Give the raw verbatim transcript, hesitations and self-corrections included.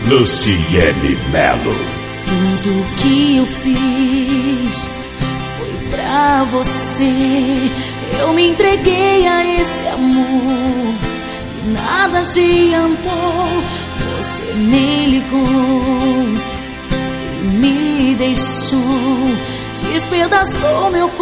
Luciene Melo. Tudo que eu fiz foi pra você. Eu me entreguei a esse amor e nada adiantou. Você nem ligou e me deixou, despedaçou meu coração.